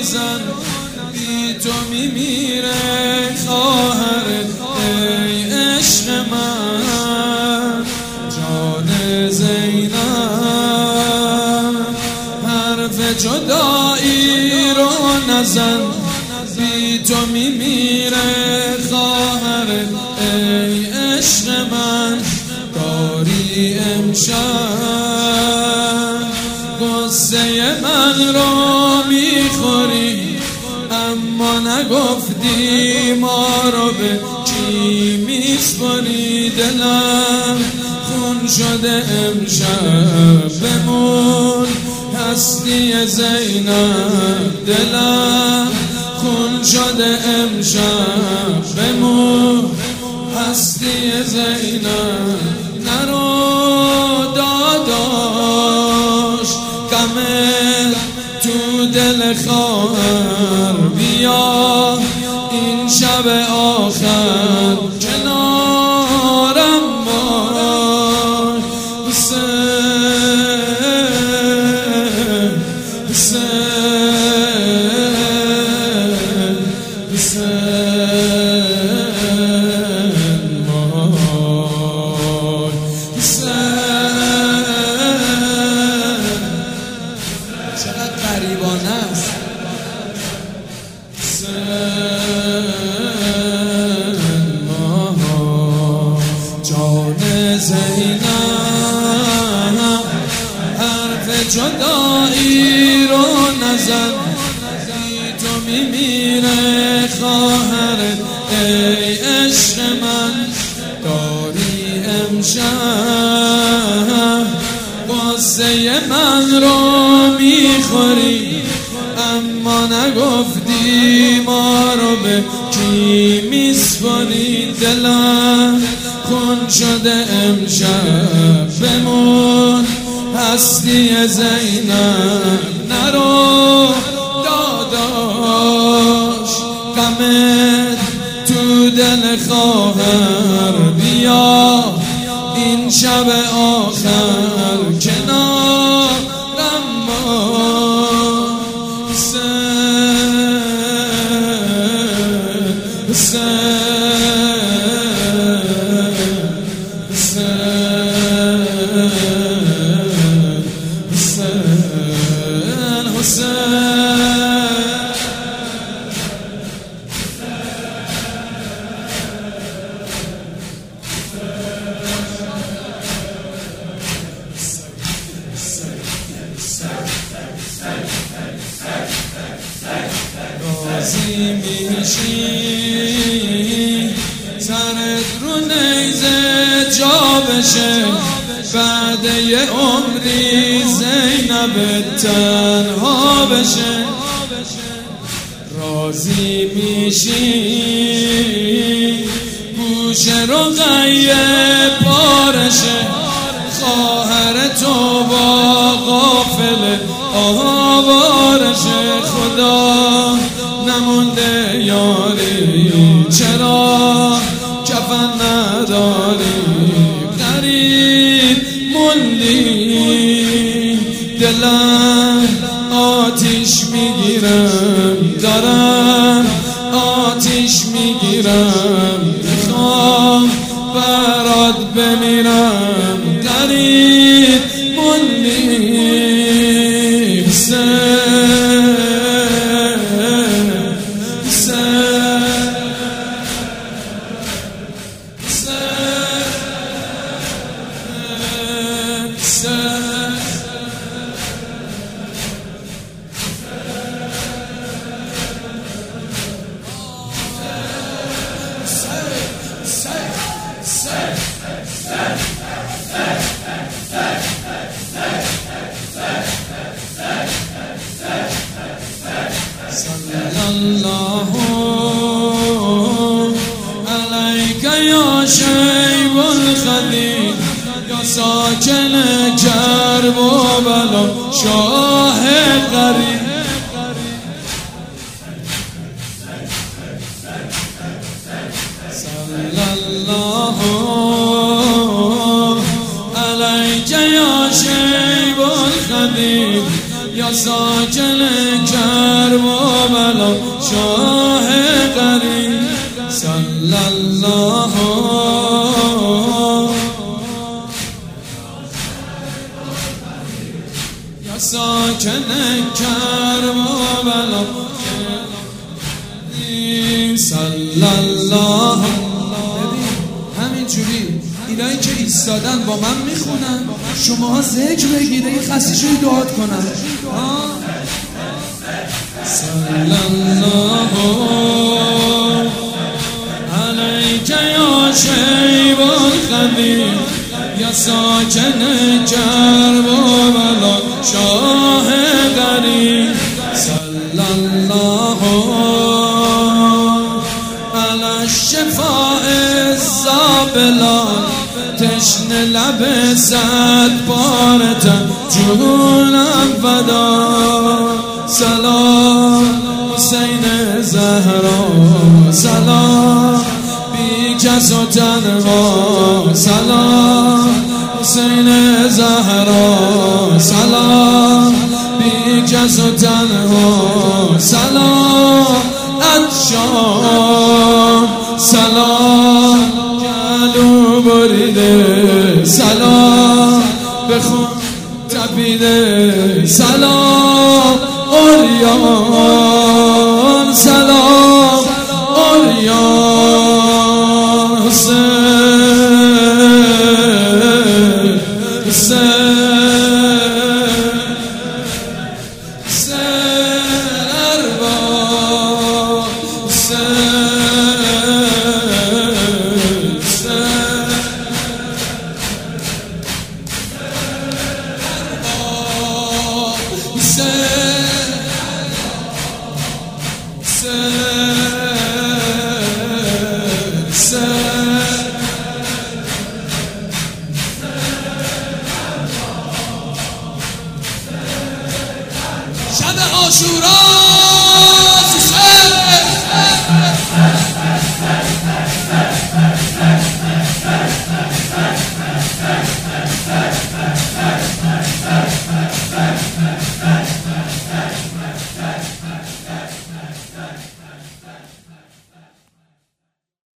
نزن، بی تو میمیره خواهرت ای عشق من. جان زینب حرف جدایی رو نزن، بی تو میمیره خواهرت ای عشق من. داری امشب غصه من رو میخوری، اما نگفتی ما رو به کی میسپاری. دلم خون شده امشب بمون، هستی زینب. دلم خون شده امشب بمون، هستی زینب. نرو داداش غمت تو دل خواهر، بیا این شب آخر کنارم باش. حسین حسین حسین وای حسین. چقدر غریبانه است. جان زینب حرف جدایی رو نزن، بی تو میمیره خواهرت ای عشق من. داری امشب غصه من رو میخوری، اما نگفتی ما رو به کی میسپاری. دلم خون شده امشب بمون، هستی زینب. نرو داداش غمت تو دل خواهر، بیا این شب آخر کنارم باش. راضی میشی سرت رو نیزه جا بشه، بعد یه عمری زینب تنها بشه. راضی میشی گوش رقیه پارشه، خواهر تو با غافل آوارشه. خدا نمونده یاری، چرا کفن نداری؟ غریب موندی، دلم آتیش میگیرم، دارم آتیش میگیرم، میخوام برات بمیرم. غریب موندی. الله علیک یا شیب الخدیج، یا ساکن کرب و بلا، شاه غریب. صلی الله علیک یا شیب الخدیج، یا ساکن کرب و بلا شاه غریب صلی الله یا ساکن کربلا صلی الله. همینجوری اینایی که ایستادن با من میخونن، شما ذکر بگید، این خسیشوی دعات کنن. صلی الله علیک یا شیب الخدیر یا ساکن کربلا شاه غریب صلی الله علی الشفاء الزابلان تشن لب صد بارتن جونم فدا سلام حسین زهرا سلام بی کس و تنها سلام حسین زهرا سلام بی کس و تنها سلام ادشان سلام گلو بریده سلام بخون تپیده سلام اوریان سلام اوریان حسین حسین اربا شب عاشورا